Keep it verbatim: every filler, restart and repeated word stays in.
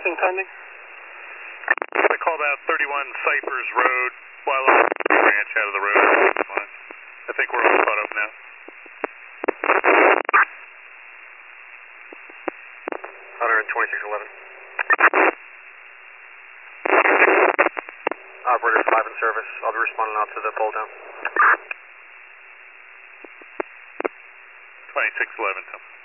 Anything pending? I called out thirty-one Cyphers Road while on the branch out of the road. I think we're all caught up now. one twenty-six eleven. Operator five in service. I'll be responding out to the pull down. twenty-six eleven.